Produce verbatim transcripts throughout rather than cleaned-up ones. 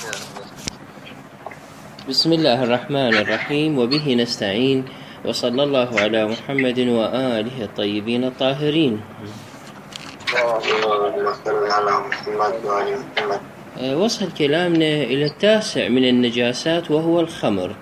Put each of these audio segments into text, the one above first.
بسم الله الرحمن الرحيم، وبه نستعين، وصلى الله على محمد وآله الطيبين الطاهرين. وصل كلامنا إلى التاسع من النجاسات وهو الخمر.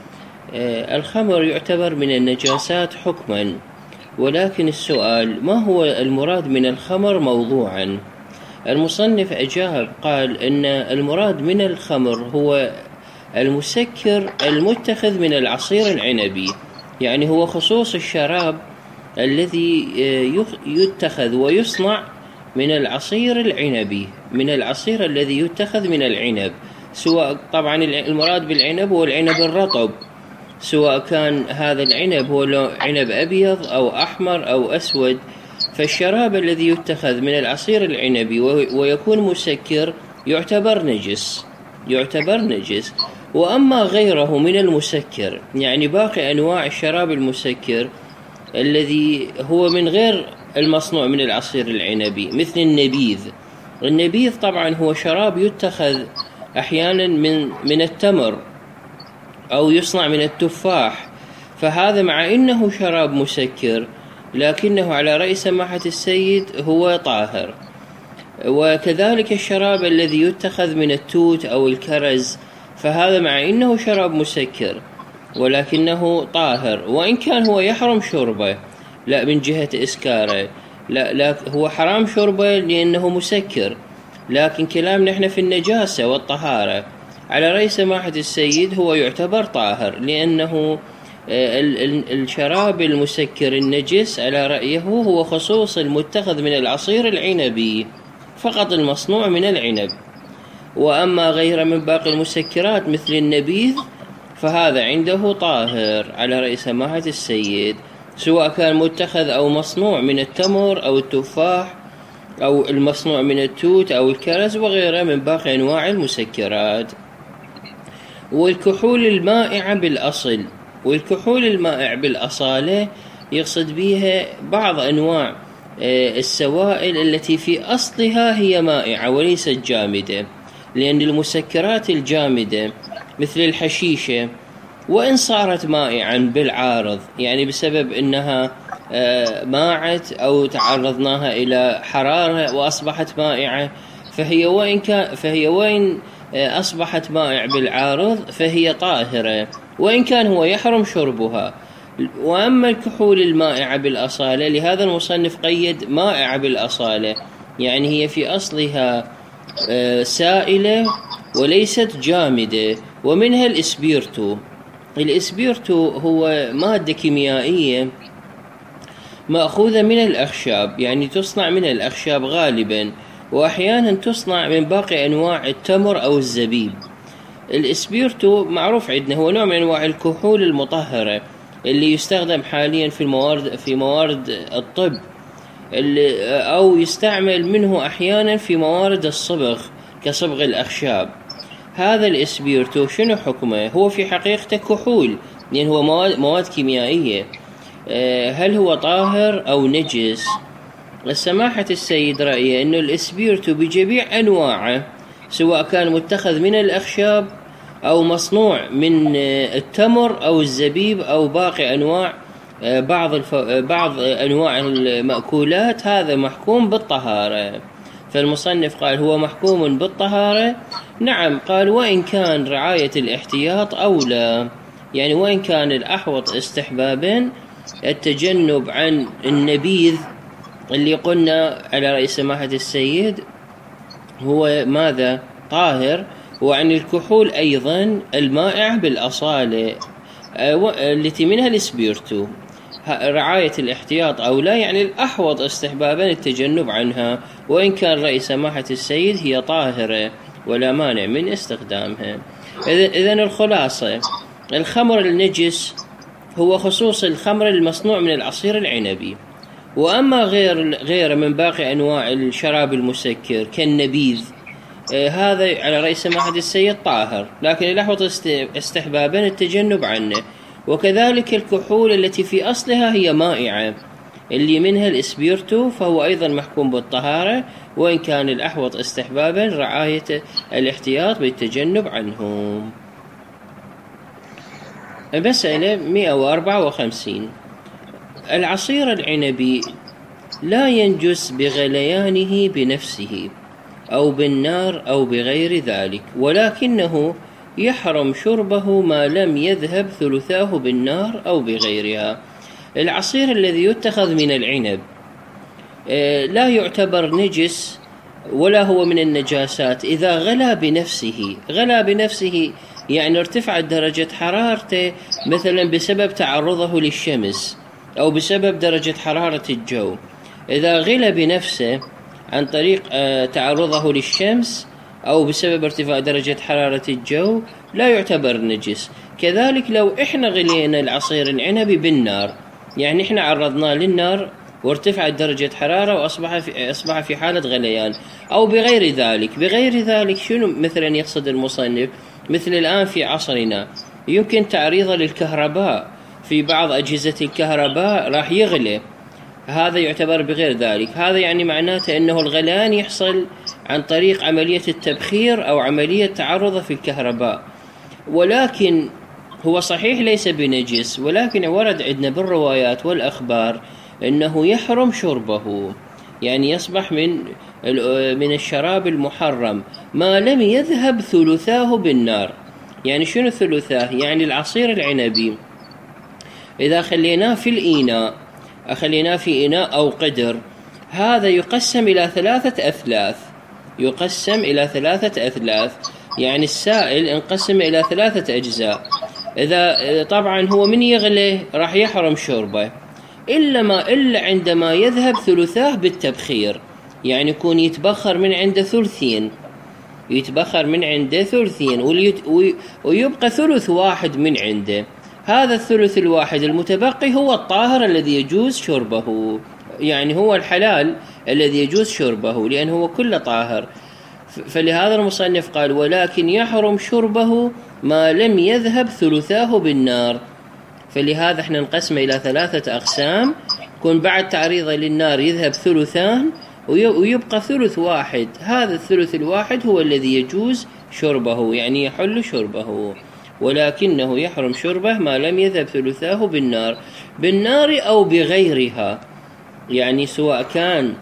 الخمر يعتبر من النجاسات حكما، ولكن السؤال: ما هو المراد من الخمر موضوعا؟ المصنف أجاب قال إن المراد من الخمر هو المسكر المتخذ من العصير العنبي، يعني هو خصوص الشراب الذي يتخذ ويصنع من العصير العنبي، من العصير الذي يتخذ من العنب، سواء طبعا المراد بالعنب هو العنب الرطب، سواء كان هذا العنب هو عنب أبيض أو أحمر أو أسود. فالشراب الذي يتخذ من العصير العنبي ويكون مسكر يعتبر نجس، يعتبر نجس. وأما غيره من المسكر، يعني باقي أنواع الشراب المسكر الذي هو من غير المصنوع من العصير العنبي، مثل النبيذ. النبيذ طبعا هو شراب يتخذ أحيانا من من التمر أو يصنع من التفاح، فهذا مع أنه شراب مسكر لكنه على رأي سماحة السيد هو طاهر. وكذلك الشراب الذي يتخذ من التوت أو الكرز، فهذا مع أنه شراب مسكر ولكنه طاهر، وإن كان هو يحرم شربه لا من جهة إسكاره، لا, لا هو حرام شربه لأنه مسكر، لكن كلامنا نحن في النجاسة والطهارة. على رأي سماحة السيد هو يعتبر طاهر، لأنه الشراب المسكر النجس على رأيه هو خصوص المتخذ من العصير العنبي، فقط المصنوع من العنب. وأما غير من باقي المسكرات مثل النبيذ فهذا عنده طاهر على رأي سماحة السيد، سواء كان متخذ أو مصنوع من التمر أو التفاح أو المصنوع من التوت أو الكرز وغيره من باقي أنواع المسكرات. والكحول المائعة بالأصل، والكحول المائع بالأصالة يقصد بها بعض أنواع السوائل التي في أصلها هي مائعة وليست جامدة، لأن المسكرات الجامدة مثل الحشيشة وإن صارت مائعا بالعارض، يعني بسبب أنها ماعت أو تعرضناها إلى حرارة وأصبحت مائعة، فهي وإن كان فهي وإن أصبحت مائع بالعارض فهي طاهرة، وإن كان هو يحرم شربها. وأما الكحول المائعة بالأصالة، لهذا المصنف قيد مائعة بالأصالة، يعني هي في أصلها سائلة وليست جامدة. ومنها الإسبيرتو. الإسبيرتو هو مادة كيميائية مأخوذة من الأخشاب، يعني تصنع من الأخشاب غالبا، وأحيانا تصنع من باقي أنواع التمر أو الزبيب. الإسبيرتو معروف عندنا هو نوع من أنواع الكحول المطهرة اللي يستخدم حاليا في الموارد في موارد الطب، اللي أو يستعمل منه أحيانا في موارد الصبغ كصبغ الأخشاب. هذا الإسبيرتو شنو حكمه؟ هو في حقيقته كحول، لأن هو مواد, مواد كيميائية. هل هو طاهر أو نجس؟ السماحة السيد رأيه أنه الإسبيرتو بجميع أنواعه، سواء كان متخذ من الأخشاب أو مصنوع من التمر أو الزبيب أو باقي أنواع بعض الف... بعض أنواع المأكولات، هذا محكوم بالطهارة. فالمصنف قال هو محكوم بالطهارة. نعم، قال وإن كان رعاية الاحتياط أولى، يعني وإن كان الأحوط استحبابا التجنب عن النبيذ اللي قلنا على رأي سماحة السيد هو ماذا؟ طاهر. وعن الكحول أيضا المائع بالأصالة التي منها الإسبيرتو، رعاية الاحتياط أو لا، يعني الأحوط استحبابا التجنب عنها، وإن كان رأي سماحة السيد هي طاهرة ولا مانع من استخدامها. إذن الخلاصة: الخمر النجس هو خصوص الخمر المصنوع من العصير العنبي. وأما غير غير من باقي أنواع الشراب المسكر كالنبيذ، آه هذا على رأي سماحة السيد طاهر، لكن الأحوط استحبابا التجنب عنه. وكذلك الكحول التي في أصلها هي مائعة، اللي منها الإسبيرتو فهو أيضا محكوم بالطهارة، وإن كان الأحوط استحبابا رعاية الاحتياط بالتجنب عنه. مسألة مئة وأربعة وخمسين. العصير العنبي لا ينجس بغليانه بنفسه أو بالنار أو بغير ذلك، ولكنه يحرم شربه ما لم يذهب ثلثاه بالنار أو بغيرها. العصير الذي يتخذ من العنب لا يعتبر نجس ولا هو من النجاسات إذا غلى بنفسه. غلى بنفسه يعني ارتفعت درجة حرارته مثلا بسبب تعرضه للشمس أو بسبب درجة حرارة الجو. إذا غلى بنفسه عن طريق تعرضه للشمس أو بسبب ارتفاع درجة حرارة الجو لا يعتبر نجس. كذلك لو إحنا غلينا العصير العنبي بالنار، يعني إحنا عرضناه للنار وارتفعت درجة حرارة وأصبح في, أصبح في حالة غليان، أو بغير ذلك. بغير ذلك شنو مثلا يقصد المصنف؟ مثل الآن في عصرنا يمكن تعريضه للكهرباء، في بعض أجهزة الكهرباء راح يغلي، هذا يعتبر بغير ذلك. هذا يعني معناته أنه الغليان يحصل عن طريق عملية التبخير أو عملية تعرضه في الكهرباء، ولكن هو صحيح ليس بنجس، ولكن ورد عندنا بالروايات والأخبار أنه يحرم شربه، يعني يصبح من من الشراب المحرم ما لم يذهب ثلثاه بالنار. يعني شنو ثلثاه؟ يعني العصير العنبي إذا خليناه في الإناء، أخليناه في إناء أو قدر، هذا يقسم إلى ثلاثة أثلاث، يقسم إلى ثلاثة أثلاث، يعني السائل انقسم إلى ثلاثة أجزاء. إذا طبعا هو من يغلي راح يحرم شربه إلا ما إلا عندما يذهب ثلثاه بالتبخير، يعني يكون يتبخر من عنده ثلثين، يتبخر من عنده ثلثين ويبقى ثلث واحد من عنده. هذا الثلث الواحد المتبقي هو الطاهر الذي يجوز شربه، يعني هو الحلال الذي يجوز شربه لأنه هو كله طاهر. فلهذا المصنف قال ولكن يحرم شربه ما لم يذهب ثلثاه بالنار. فلهذا احنا نقسم إلى ثلاثة أقسام، كون بعد تعريضه للنار يذهب ثلثان ويبقى ثلث واحد، هذا الثلث الواحد هو الذي يجوز شربه، يعني يحل شربه، ولكنه يحرم شربه ما لم يذهب ثلثاه بالنار، بالنار أو بغيرها، يعني سواء كان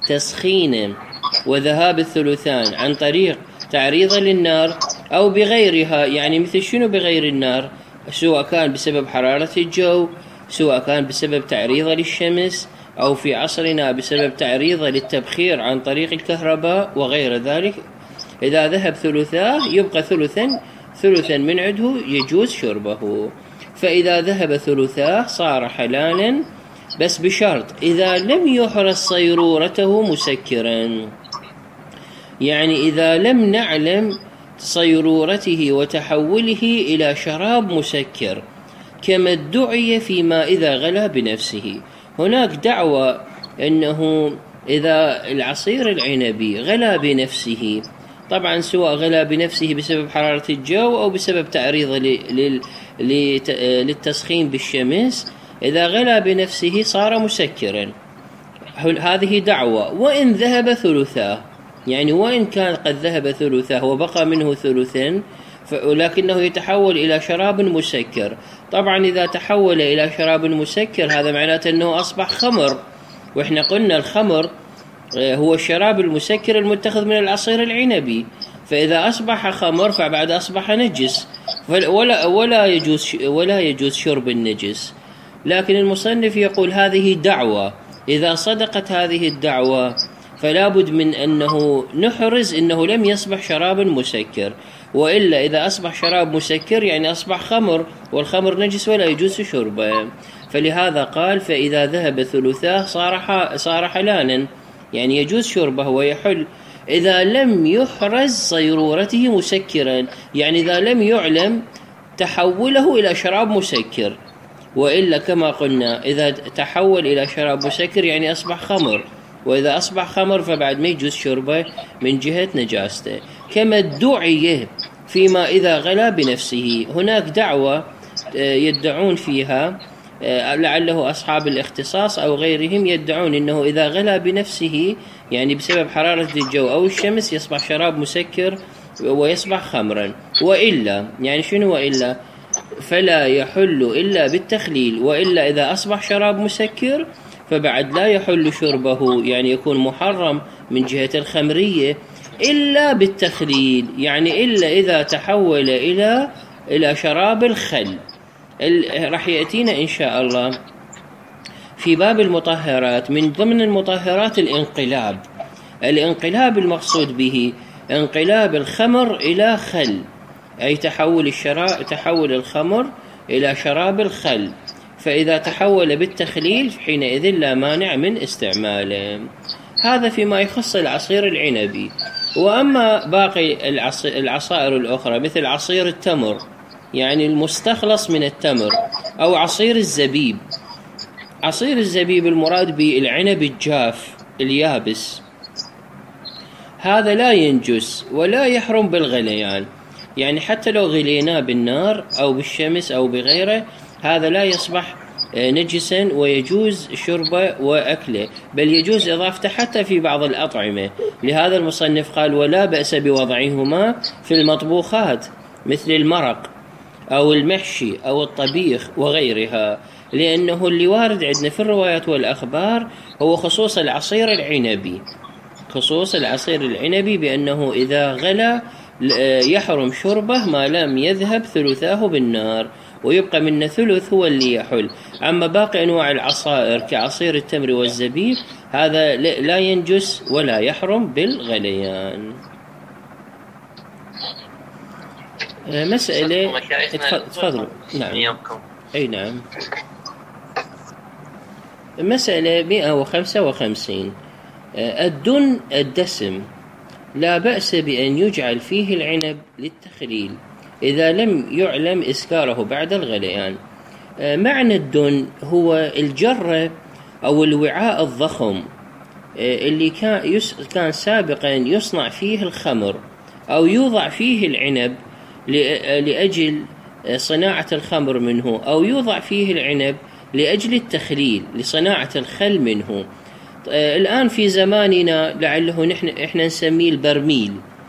تسخين وذهاب الثلثان عن طريق تعريضه للنار أو بغيرها. يعني مثل شنو بغير النار؟ سواء كان بسبب حرارة الجو، سواء كان بسبب تعريضه للشمس، أو في عصرنا بسبب تعريضه للتبخير عن طريق الكهرباء وغير ذلك. إذا ذهب ثلثاه يبقى ثلثا ثلثا من عنده يجوز شربه. فإذا ذهب ثلثاه صار حلالا، بس بشرط إذا لم يحرز صيرورته مسكرا، يعني إذا لم نعلم صيرورته وتحوله إلى شراب مسكر كما ادعي فيما إذا غلى بنفسه. هناك دعوة أنه إذا العصير العنبي غلى بنفسه، طبعا سواء غلى بنفسه بسبب حرارة الجو أو بسبب تعريضه للتسخين بالشمس، إذا غلى بنفسه صار مسكرا. هذه دعوة. وإن ذهب ثلثاه، يعني وإن كان قد ذهب ثلثاه وبقى منه ثلثا ولكنه يتحول إلى شراب مسكر. طبعا إذا تحول إلى شراب مسكر هذا معناته أنه أصبح خمر، وإحنا قلنا الخمر هو الشراب المسكر المتخذ من العصير العنبي، فإذا أصبح خمر فبعد أصبح نجس، ولا ولا يجوز ولا يجوز شرب النجس. لكن المصنف يقول هذه دعوة، إذا صدقت هذه الدعوة فلا بد من أنه نحرز أنه لم يصبح شرابا مسكر، وإلا إذا أصبح شراب مسكر يعني أصبح خمر، والخمر نجس ولا يجوز شربه. فلهذا قال فإذا ذهب ثلثاه صار صار حلالا، يعني يجوز شربه ويحل إذا لم يحرز صيرورته مسكرا، يعني إذا لم يعلم تحوله إلى شراب مسكر، وإلا كما قلنا إذا تحول إلى شراب مسكر يعني أصبح خمر، وإذا أصبح خمر فبعد ما يجوز شربه من جهة نجاسته. كما ادعي فيما إذا غلى بنفسه، هناك دعوة يدعون فيها لعله أصحاب الاختصاص أو غيرهم يدعون أنه إذا غلى بنفسه يعني بسبب حرارة الجو أو الشمس يصبح شراب مسكر ويصبح خمرا، وإلا يعني شنو وإلا؟ فلا يحل إلا بالتخليل، وإلا إذا أصبح شراب مسكر فبعد لا يحل شربه، يعني يكون محرم من جهة الخمرية إلا بالتخليل، يعني إلا إذا تحول إلى إلى شراب الخل. راح يأتينا إن شاء الله في باب المطهرات من ضمن المطهرات الانقلاب. الانقلاب المقصود به انقلاب الخمر إلى خل، أي تحول الشراب تحول الخمر إلى شراب الخل، فإذا تحول بالتخليل حينئذ لا مانع من استعماله. هذا فيما يخص العصير العنبي. وأما باقي العصائر الأخرى مثل عصير التمر، يعني المستخلص من التمر، أو عصير الزبيب. عصير الزبيب المراد بالعنب الجاف اليابس، هذا لا ينجس ولا يحرم بالغليان، يعني حتى لو غليناه بالنار أو بالشمس أو بغيره هذا لا يصبح نجسا ويجوز شربه وأكله، بل يجوز إضافته حتى في بعض الأطعمة. لهذا المصنف قال ولا بأس بوضعهما في المطبوخات مثل المرق أو المحشي أو الطبيخ وغيرها، لأنه اللي وارد عندنا في الروايات والأخبار هو خصوص العصير العنبي، خصوص العصير العنبي بأنه إذا غلى يحرم شربه ما لم يذهب ثلثاه بالنار، ويبقى من ثلث هو اللي يحل. أما باقي أنواع العصائر كعصير التمر والزبيب هذا لا ينجس ولا يحرم بالغليان. مسألة تفضلوا. نعم. أي نعم. مسألة مئة وخمسة وخمسين. الدن الدسم لا بأس بأن يجعل فيه العنب للتخليل إذا لم يعلم إسكاره بعد الغليان. معنى الدن هو الجرة أو الوعاء الضخم اللي كان كان سابقا يصنع فيه الخمر أو يوضع فيه العنب لأجل صناعة الخمر منه، أو يوضع فيه العنب لأجل التخليل لصناعة الخل منه. الآن في زماننا لعله نحن إحنا نسميه البرميل،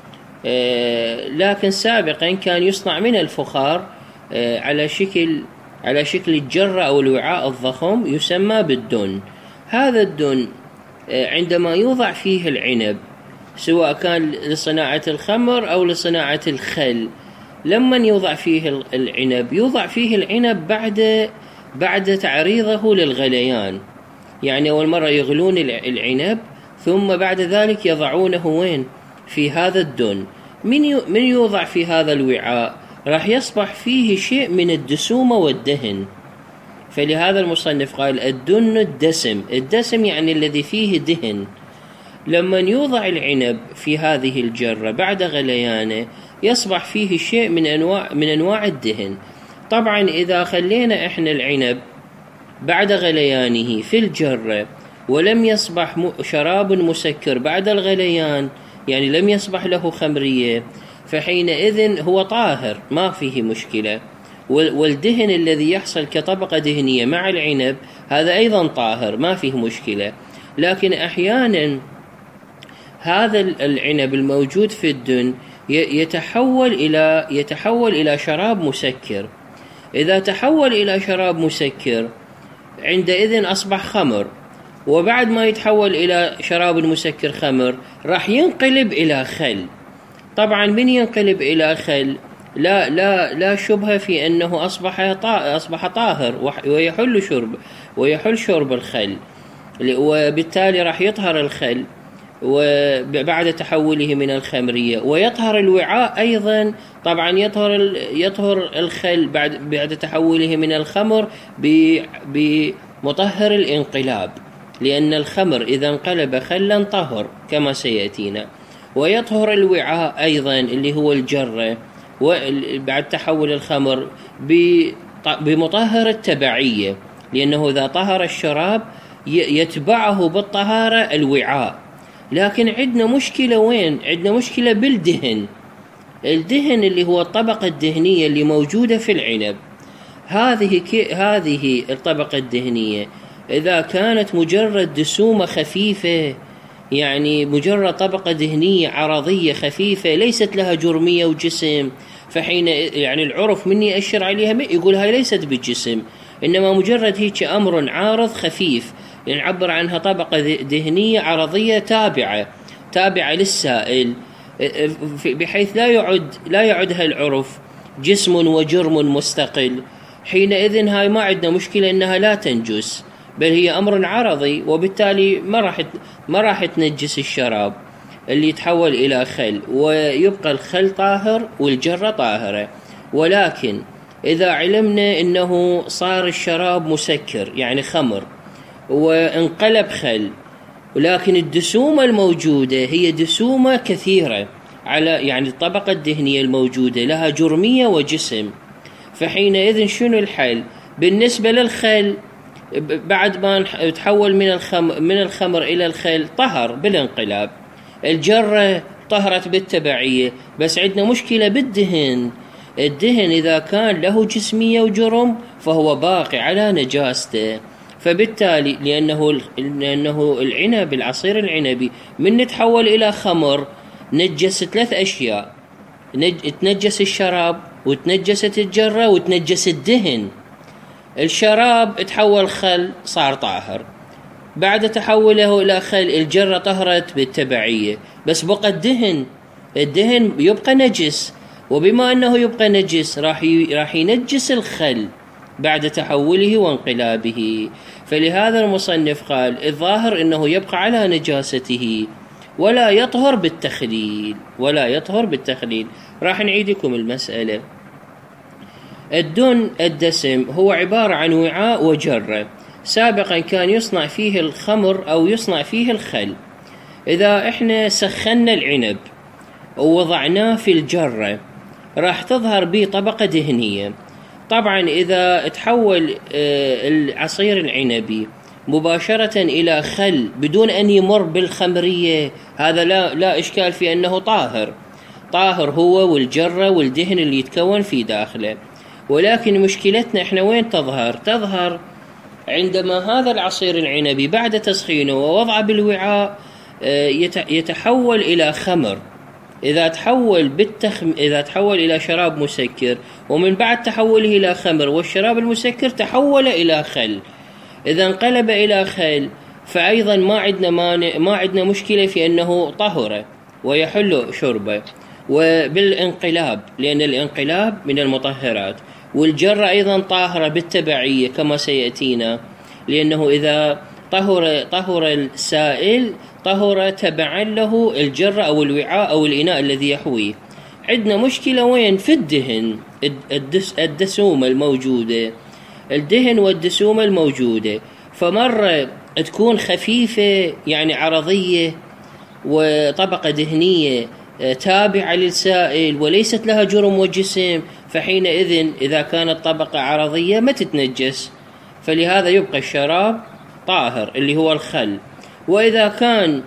لكن سابقا كان يصنع من الفخار على شكل على شكل الجرة أو الوعاء الضخم يسمى بالدن. هذا الدن عندما يوضع فيه العنب سواء كان لصناعة الخمر أو لصناعة الخل، لما يوضع فيه العنب يوضع فيه العنب بعد بعد تعريضه للغليان، يعني أول مرة يغلون العنب ثم بعد ذلك يضعونه وين؟ في هذا الدن. من يوضع في هذا الوعاء راح يصبح فيه شيء من الدسومة والدهن، فلهذا المصنف قال الدن الدسم. الدسم يعني الذي فيه دهن. لما يوضع العنب في هذه الجرة بعد غليانه يصبح فيه شيء من أنواع من أنواع الدهن. طبعا إذا خلينا إحنا العنب بعد غليانه في الجرة ولم يصبح شراب مسكر بعد الغليان، يعني لم يصبح له خمرية، فحينئذ هو طاهر ما فيه مشكلة، والدهن الذي يحصل كطبقة دهنية مع العنب هذا أيضا طاهر ما فيه مشكلة. لكن أحيانا هذا العنب الموجود في الدن يتحول إلى يتحول إلى شراب مسكر. إذا تحول إلى شراب مسكر عندئذ أصبح خمر، وبعد ما يتحول إلى شراب مسكر خمر راح ينقلب إلى خل. طبعا من ينقلب إلى خل لا لا لا شبهة في أنه أصبح أصبح طاهر ويحل شرب ويحل شرب الخل، وبالتالي راح يطهر الخل وبعد تحوله من الخمرية، ويطهر الوعاء أيضا. طبعا يطهر يطهر الخل بعد بعد تحوله من الخمر بمطهر الانقلاب، لأن الخمر إذا انقلب خلا طهر كما سيأتينا. ويطهر الوعاء أيضا اللي هو الجرة بعد تحول الخمر بمطهر التبعية، لأنه إذا طهر الشراب يتبعه بالطهارة الوعاء. لكن عندنا مشكلة وين؟ عندنا مشكلة بالدهن. الدهن اللي هو الطبقة الدهنية اللي موجودة في العنب، هذه هذه الطبقة الدهنية إذا كانت مجرد دسومة خفيفة، يعني مجرد طبقة دهنية عرضية خفيفة ليست لها جرمية وجسم، فحين يعني العرف مني يأشر عليها يقول هاي ليست بالجسم، إنما مجرد هيك أمر عارض خفيف نعبر عنها طبقة دهنية عرضية تابعة تابعة للسائل، بحيث لا يعد لا يعدها العرف جسم وجرم مستقل. حينئذ هاي ما عندنا مشكلة إنها لا تنجس، بل هي أمر عرضي، وبالتالي ما راح ما راح تنجس الشراب اللي يتحول إلى خل، ويبقى الخل طاهر والجرة طاهرة. ولكن إذا علمنا إنه صار الشراب مسكر يعني خمر وانقلب خل، ولكن الدسومة الموجودة هي دسومة كثيرة على يعني الطبقة الدهنية الموجودة لها جرمية وجسم، فحينئذ شنو الحل؟ بالنسبة للخل بعد ما تحول من الخمر من الخمر إلى الخل طهر بالانقلاب، الجرة طهرت بالتبعية، بس عندنا مشكلة بالدهن. الدهن إذا كان له جسمية وجرم فهو باقي على نجاسته، فبالتالي لأنه لأنه العنب العصير العنبي من نتحول إلى خمر نجس ثلاث أشياء، تنجس الشراب وتنجست الجرة وتنجس الدهن. الشراب تحول خل صار طاهر، بعد تحوله إلى خل الجرة طهرت بالتبعية، بس بقى الدهن الدهن يبقى نجس، وبما أنه يبقى نجس راح راح ينجس الخل بعد تحوله وانقلابه. فلهذا المصنف قال الظاهر أنه يبقى على نجاسته ولا يطهر بالتخليل ولا يطهر بالتخليل. راح نعيدكم المسألة. الدن الدسم هو عبارة عن وعاء وجرة سابقا كان يصنع فيه الخمر أو يصنع فيه الخل. إذا إحنا سخنا العنب ووضعناه في الجرة راح تظهر به طبقة دهنية. طبعا إذا تحول العصير العنبي مباشرة إلى خل بدون أن يمر بالخمرية هذا لا, لا إشكال في أنه طاهر طاهر هو والجرة والدهن اللي يتكون في داخله. ولكن مشكلتنا إحنا وين تظهر؟ تظهر عندما هذا العصير العنبي بعد تسخينه ووضعه بالوعاء يتحول إلى خمر. إذا تحول بالتخم إذا تحول إلى شراب مسكر ومن بعد تحوله إلى خمر والشراب المسكر تحول إلى خل، إذا انقلب إلى خل فأيضا ما عندنا مانع ما عندنا مشكلة في أنه طهر ويحل شربه وبالانقلاب، لأن الانقلاب من المطهرات. والجرة أيضا طاهرة بالتبعية كما سيأتينا، لأنه إذا طهر طهر السائل طهر تبعا له الجرة أو الوعاء أو الإناء الذي يحويه. عندنا مشكلة وين؟ في الدهن الدس الدسومة الموجودة الدهن والدسومة الموجودة، فمرة تكون خفيفة يعني عرضية وطبقة دهنية تابعة للسائل وليست لها جرم وجسم، فحينئذ إذا كانت طبقة عرضية ما تتنجس، فلهذا يبقى الشراب طاهر اللي هو الخل. وإذا كان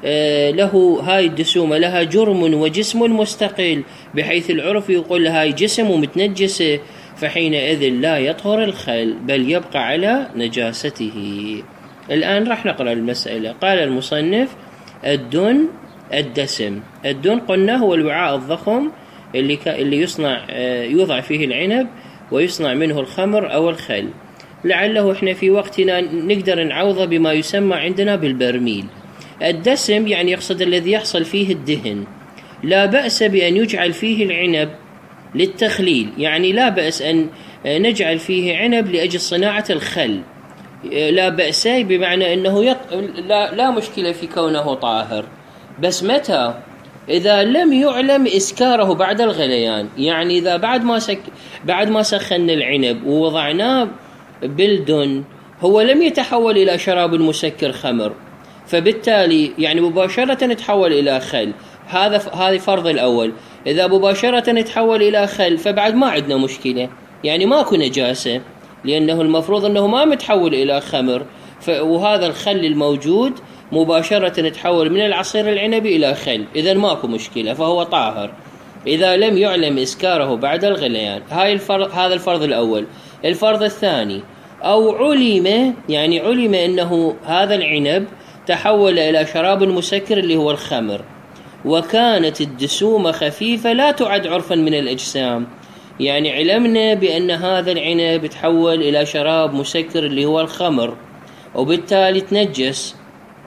له هاي الدسومة لها جرم وجسم مستقل بحيث العرف يقول هاي جسم ومتنجسة، فحينئذ لا يطهر الخل بل يبقى على نجاسته. الآن راح نقرأ المسألة. قال المصنف الدن الدسم. الدن قلنا هو الوعاء الضخم اللي اللي يصنع يوضع فيه العنب ويصنع منه الخمر أو الخل. لعله احنا في وقتنا نقدر نعوضه بما يسمى عندنا بالبرميل. الدسم يعني يقصد الذي يحصل فيه الدهن. لا بأس بأن يجعل فيه العنب للتخليل، يعني لا بأس أن نجعل فيه عنب لأجل صناعة الخل، لا بأس بمعنى أنه يط... لا... لا مشكلة في كونه طاهر، بس متى؟ إذا لم يعلم إسكاره بعد الغليان، يعني إذا بعد ما سك... بعد ما سخن العنب ووضعناه بالدن هو لم يتحول إلى شراب مسكر خمر، فبالتالي يعني مباشرة يتحول إلى خل. هذا هذه فرض الأول. إذا مباشرة يتحول إلى خل فبعد ما عندنا مشكلة، يعني ماكو نجاسة، لأنه المفروض أنه ما متحول إلى خمر، وهذا الخل الموجود مباشرة يتحول من العصير العنبي إلى خل، إذا ماكو مشكلة فهو طاهر. إذا لم يعلم إسكاره بعد الغليان. هاي الفرض، هذا الفرض الأول. الفرض الثاني، أو علم، يعني علم أنه هذا العنب تحول إلى شراب مسكر اللي هو الخمر، وكانت الدسومة خفيفة لا تعد عرفا من الأجسام. يعني علمنا بأن هذا العنب تحول إلى شراب مسكر اللي هو الخمر، وبالتالي تنجس،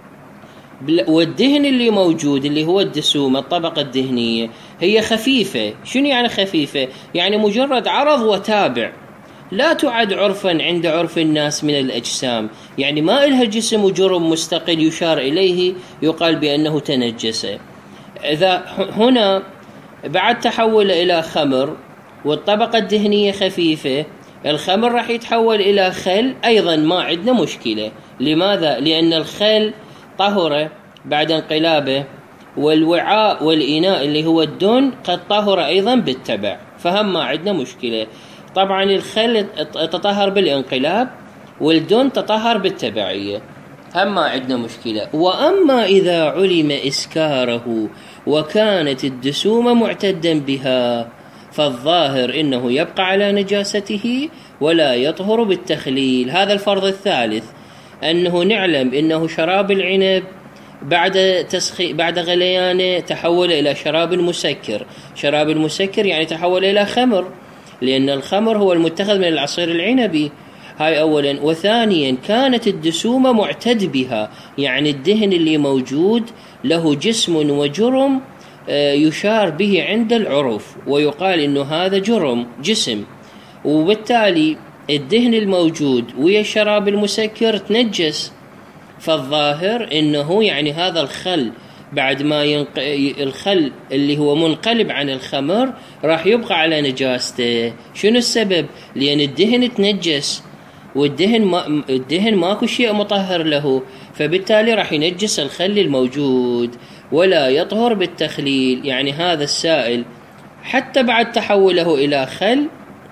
والدهن اللي موجود اللي هو الدسومة، الطبقة الدهنية، هي خفيفة. شنو يعني خفيفة؟ يعني مجرد عرض وتابع، لا تعد عرفا عند عرف الناس من الأجسام، يعني ما إلها جسم وجرم مستقل يشار إليه يقال بأنه تنجس. إذا هنا بعد تحول إلى خمر والطبقة الدهنية خفيفة، الخمر راح يتحول إلى خل، أيضا ما عندنا مشكلة. لماذا؟ لأن الخل طهر بعد انقلابه، والوعاء والإناء اللي هو الدهن قد طهر أيضا بالتبع، فهم ما عندنا مشكلة. طبعا الخل تطهر بالانقلاب والدهن تطهر بالتبعية، هم ما عندنا مشكلة. وأما إذا علم إسكاره وكانت الدسومة معتدا بها، فالظاهر إنه يبقى على نجاسته ولا يطهر بالتخليل. هذا الفرض الثالث، أنه نعلم إنه شراب العنب بعد تسخي بعد غليانه تحول إلى شراب مسكر. شراب المسكر يعني تحول إلى خمر، لأن الخمر هو المتخذ من العصير العنبي. هاي أولا. وثانيا، كانت الدسومة معتد بها، يعني الدهن اللي موجود له جسم وجرم يشار به عند العرف، ويقال إنه هذا جرم جسم، وبالتالي الدهن الموجود ويا الشراب المسكر تنجس. فالظاهر إنه يعني هذا الخل بعد ما ينق... الخل اللي هو منقلب عن الخمر راح يبقى على نجاسته. شنو السبب؟ لأن الدهن تنجس، والدهن ما... الدهن ماكو شيء مطهر له، فبالتالي راح ينجس الخل الموجود ولا يطهر بالتخليل. يعني هذا السائل حتى بعد تحوله إلى خل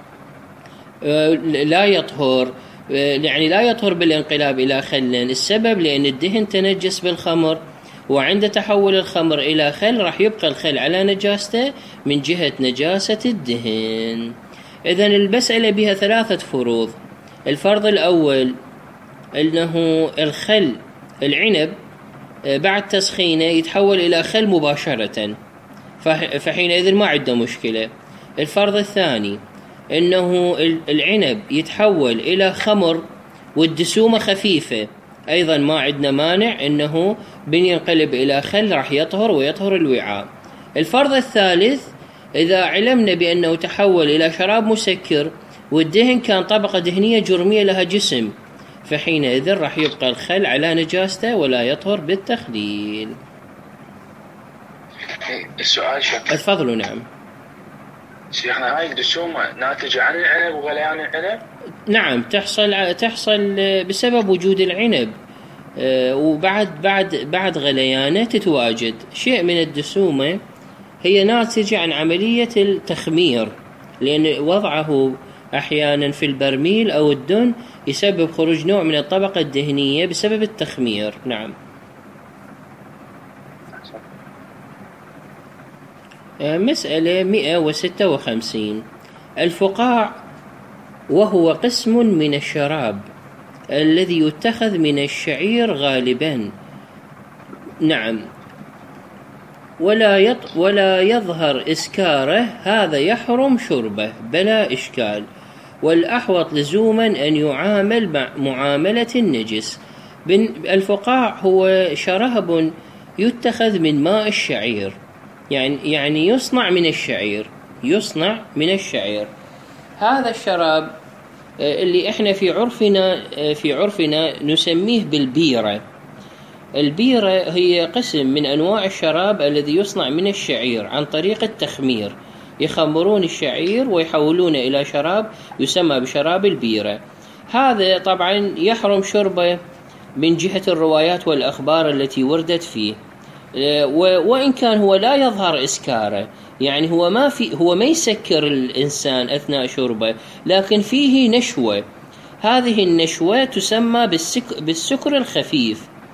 لا يطهر، يعني لا يطهر بالانقلاب إلى خل. السبب لأن الدهن تنجس بالخمر، وعند تحول الخمر إلى خل راح يبقى الخل على نجاسته من جهة نجاسة الدهن. إذن المسألة بها ثلاثة فروض. الفرض الأول أنه الخل العنب بعد تسخينه يتحول إلى خل مباشرة، فحينئذ ما عندنا مشكلة. الفرض الثاني أنه العنب يتحول إلى خمر والدسومة خفيفة، أيضا ما عندنا مانع أنه بينقلب إلى خل راح يطهر ويطهر الوعاء. الفرض الثالث، إذا علمنا بأنه تحول إلى شراب مسكر والدهن كان طبقة دهنية جرمية لها جسم، فحينئذ راح يبقى الخل على نجاسته ولا يطهر بالتخليل. السؤال شكرا. تفضلوا. نعم شيخنا، هاي الدسومة ناتجة عن العنب وغليان العنب؟ نعم، تحصل تحصل بسبب وجود العنب، وبعد بعد بعد غليانه تتواجد شيء من الدسومة، هي ناتجة عن عملية التخمير، لأن وضعه أحيانا في البرميل أو الدهن يسبب خروج نوع من الطبقة الدهنية بسبب التخمير. نعم. مسألة مئة وستة وخمسين. الفقاع وهو قسم من الشراب الذي يتخذ من الشعير غالبا. نعم. ولا يط ولا يظهر إسكاره، هذا يحرم شربه بلا إشكال، والأحوط لزوما أن يعامل مع معاملة النجس. الفقاع هو شراب يتخذ من ماء الشعير، يعني يعني يصنع من الشعير يصنع من الشعير. هذا الشراب اللي احنا في عرفنا في عرفنا نسميه بالبيرة. البيرة هي قسم من أنواع الشراب الذي يصنع من الشعير عن طريق التخمير، يخمرون الشعير ويحولونه إلى شراب يسمى بشراب البيرة. هذا طبعا يحرم شربه من جهة الروايات والأخبار التي وردت فيه، وإن كان هو لا يظهر إسكاره، يعني هو ما في هو ما يسكر الإنسان أثناء شربه، لكن فيه نشوة. هذه النشوة تسمى بالسك بالسكر الخفيف.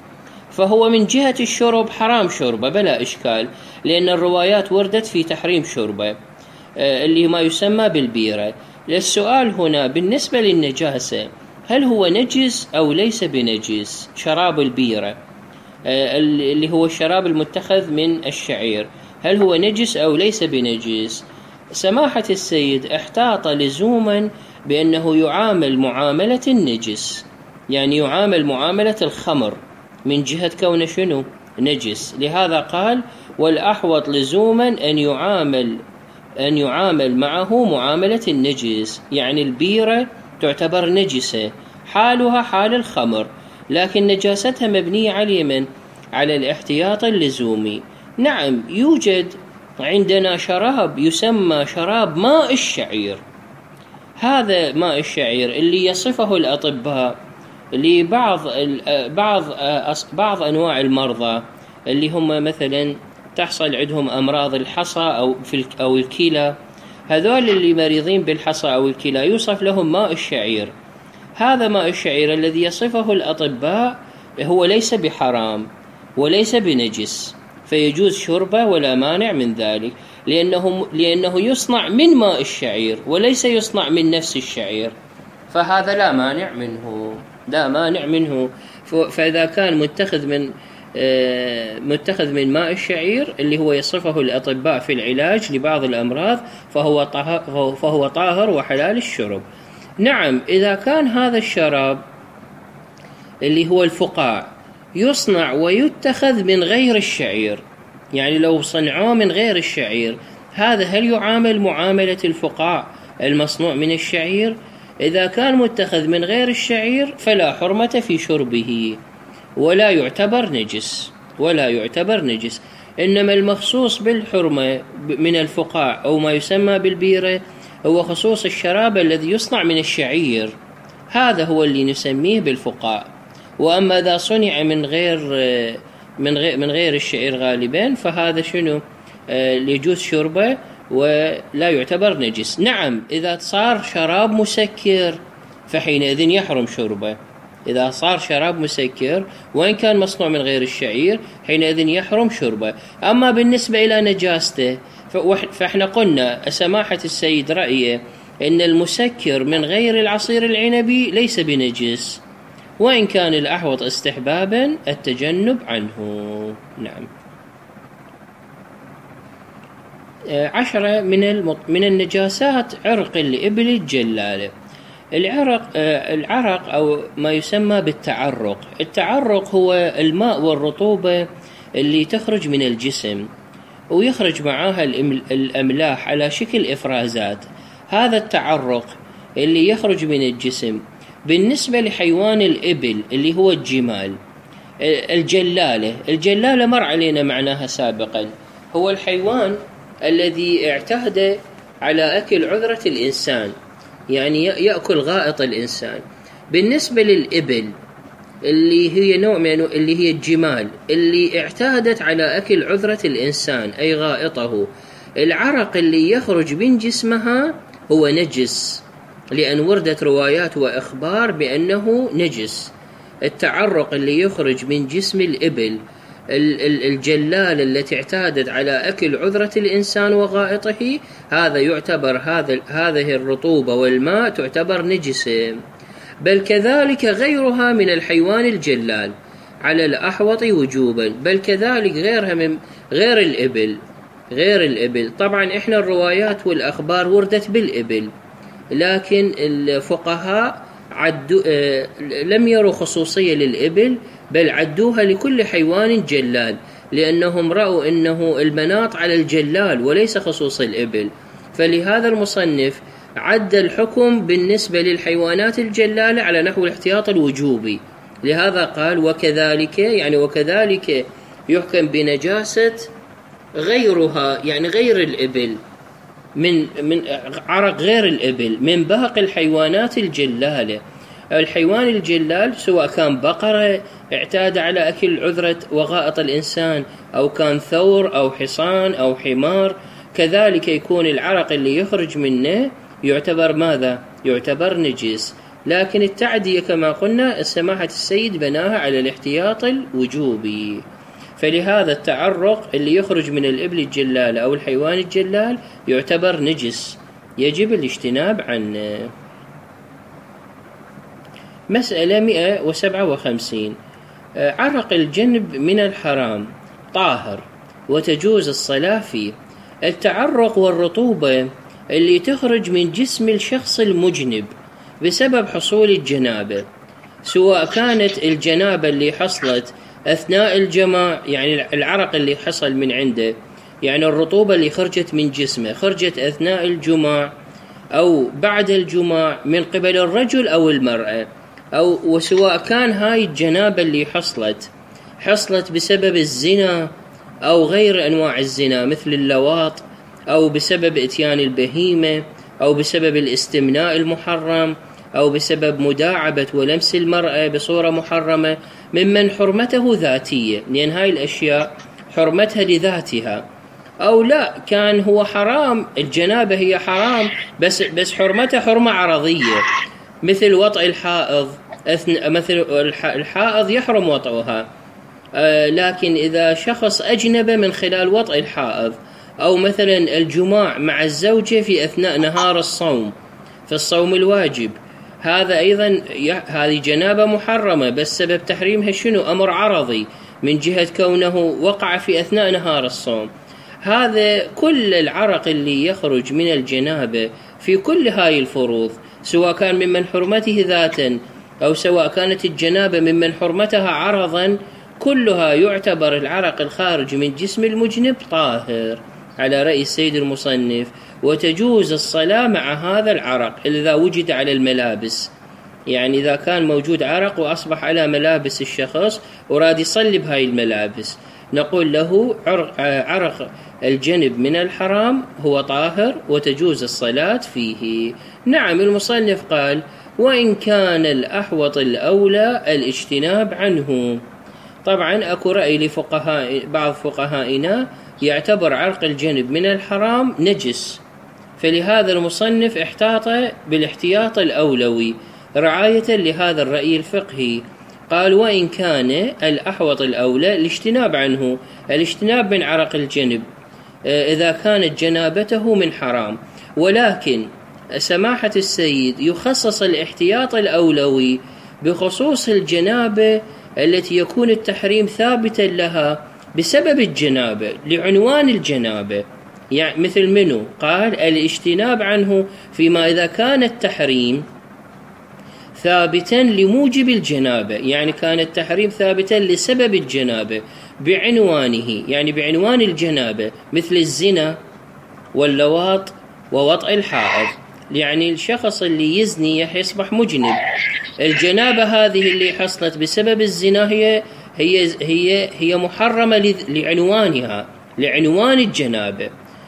فهو من جهة الشرب حرام شربه بلا إشكال، لأن الروايات وردت في تحريم شربه اللي ما يسمى بالبيرة. السؤال هنا بالنسبة للنجاسة، هل هو نجس أو ليس بنجس؟ شراب البيرة اللي هو الشراب المتخذ من الشعير، هل هو نجس أو ليس بنجس؟ سماحة السيد احتاط لزوما بأنه يعامل معاملة النجس، يعني يعامل معاملة الخمر من جهة كونه شنو؟ نجس. لهذا قال والأحوط لزوما أن يعامل أن يعامل معه معاملة النجس، يعني البيرة تعتبر نجسة حالها حال الخمر، لكن نجاستها مبنية على من؟ على الاحتياط اللزومي. نعم يوجد عندنا شراب يسمى شراب ماء الشعير، هذا ماء الشعير اللي يصفه الأطباء لبعض بعض بعض أنواع المرضى اللي هم مثلا تحصل عندهم أمراض الحصى أو في أو الكلى، هذول اللي مريضين بالحصى أو الكلى يوصف لهم ماء الشعير. هذا ماء الشعير الذي يصفه الأطباء هو ليس بحرام وليس بنجس، فيجوز شربه ولا مانع من ذلك، لأنه لأنه يصنع من ماء الشعير وليس يصنع من نفس الشعير، فهذا لا مانع منه لا مانع منه. فإذا كان متخذ من متخذ من ماء الشعير اللي هو يصفه الأطباء في العلاج لبعض الأمراض فهو طاهر فهو طاهر وحلال الشرب. نعم إذا كان هذا الشراب اللي هو الفقاع يصنع ويتخذ من غير الشعير، يعني لو صنعوه من غير الشعير، هذا هل يعامل معاملة الفقاع المصنوع من الشعير؟ إذا كان متخذ من غير الشعير فلا حرمة في شربه ولا يعتبر نجس ولا يعتبر نجس. إنما المخصوص بالحرمة من الفقاع أو ما يسمى بالبيرة هو خصوص الشراب الذي يصنع من الشعير، هذا هو اللي نسميه بالفقاع. وأما إذا صنع من غير من غير من غير الشعير غالبا فهذا شنو؟ يجوز شربه ولا يعتبر نجس. نعم إذا صار شراب مسكر فحينئذ يحرم شربه، إذا صار شراب مسكر وإن كان مصنوع من غير الشعير حينئذ يحرم شربه. أما بالنسبة إلى نجاسته فإحنا قلنا سماحة السيد رأيه إن المسكر من غير العصير العنبي ليس بنجس، وإن كان الأحوط استحبابا التجنب عنه. نعم. عشرة من من النجاسات عرق الإبل الجلالة. العرق العرق أو ما يسمى بالتعرق. التعرق هو الماء والرطوبة اللي تخرج من الجسم ويخرج معها الأملاح على شكل إفرازات. هذا التعرق اللي يخرج من الجسم بالنسبة لحيوان الإبل اللي هو الجمال. الجلالة الجلالة مر علينا معناها سابقا، هو الحيوان الذي اعتاد على أكل عذرة الإنسان، يعني يأكل غائط الإنسان. بالنسبة للإبل اللي هي نوع من اللي هي الجمال اللي اعتادت على أكل عذرة الإنسان أي غائطه، العرق اللي يخرج من جسمها هو نجس، لأن وردت روايات وإخبار بأنه نجس. التعرق اللي يخرج من جسم الإبل الجلال التي اعتادت على أكل عذرة الإنسان وغائطه، هذا يعتبر هذا هذه الرطوبة والماء تعتبر نجسة. بل كذلك غيرها من الحيوان الجلال على الأحوط وجوبا، بل كذلك غيرها من غير الإبل غير الإبل. طبعا إحنا الروايات والأخبار وردت بالإبل، لكن الفقهاء عدوا آه لم يروا خصوصية للإبل، بل عدوها لكل حيوان جلال، لأنهم رأوا أنه المناط على الجلال وليس خصوص الإبل. فلهذا المصنف عد الحكم بالنسبة للحيوانات الجلالة على نحو الاحتياط الوجوبي، لهذا قال وكذلك، يعني وكذلك يحكم بنجاسة غيرها، يعني غير الإبل، من من عرق غير الإبل من باقي الحيوانات الجلالة. الحيوان الجلال سواء كان بقرة اعتاد على أكل عذرة وغائط الإنسان، أو كان ثور أو حصان أو حمار، كذلك يكون العرق اللي يخرج منه يعتبر ماذا؟ يعتبر نجس. لكن التعدية كما قلنا سماحة السيد بناها على الاحتياط الوجوبي. فلهذا التعرق اللي يخرج من الإبل الجلال أو الحيوان الجلال يعتبر نجس، يجب الاجتناب عنه. مسألة مئة وسبعة وخمسين. عرق الجنب من الحرام طاهر وتجوز الصلاة فيه. التعرق والرطوبة اللي تخرج من جسم الشخص المجنب بسبب حصول الجنابة، سواء كانت الجنابة اللي حصلت أثناء الجماع، يعني العرق اللي حصل من عنده، يعني الرطوبة اللي خرجت من جسمه خرجت أثناء الجماع أو بعد الجماع من قبل الرجل أو المرأة، أو وسواء كان هاي الجنابة اللي حصلت حصلت بسبب الزنا أو غير أنواع الزنا مثل اللواط، أو بسبب إتيان البهيمة، أو بسبب الاستمناء المحرم، أو بسبب مداعبة ولمس المرأة بصورة محرمة ممن حرمته ذاتية، لأن هاي الأشياء حرمتها لذاتها، أو لا كان هو حرام، الجنابة هي حرام بس بس حرمتها حرمة عرضية، مثل وطئ الحائض. مثل الحائض يحرم وطئها، آه لكن إذا شخص أجنب من خلال وطئ الحائض، أو مثلا الجماع مع الزوجة في أثناء نهار الصوم في الصوم الواجب، هذا أيضا هذه جنابة محرمة، بس سبب تحريمها شنو؟ أمر عرضي من جهة كونه وقع في أثناء نهار الصوم. هذا كل العرق اللي يخرج من الجنابة في كل هاي الفروض، سواء كان ممن حرمته ذاتا أو سواء كانت الجنابة ممن حرمتها عرضا، كلها يعتبر العرق الخارج من جسم المجنب طاهر على رأي السيد المصنف، وتجوز الصلاة مع هذا العرق إذا وجد على الملابس. يعني إذا كان موجود عرق وأصبح على ملابس الشخص وراد يصلي بهاي الملابس، نقول له عرق الجنب من الحرام هو طاهر وتجوز الصلاة فيه. نعم، المصنف قال وإن كان الأحوط الأولى الاجتناب عنه. طبعا أكو رأي لفقهاء بعض فقهائنا يعتبر عرق الجنب من الحرام نجس، فلهذا المصنف احتاط بالاحتياط الأولوي رعاية لهذا الرأي الفقهي. قال وإن كان الأحوط الأولى الاجتناب عنه، الاجتناب من عرق الجنب إذا كانت جنابته من حرام، ولكن سماحة السيد يخصص الاحتياط الأولوي بخصوص الجنابة التي يكون التحريم ثابتا لها بسبب الجنابة لعنوان الجنابة. يعني مثل منه؟ قال الاجتناب عنه فيما إذا كان التحريم ثابتا لموجب الجنابة، يعني كان التحريم ثابتا لسبب الجنابة بعنوانه، يعني بعنوان الجنابة، مثل الزنا واللواط ووطئ الحائض. يعني الشخص اللي يزني يصبح مجنب، الجنابة هذه اللي حصلت بسبب الزنا هي هي هي هي محرمة لعنوانها، لعنوان الجنابة.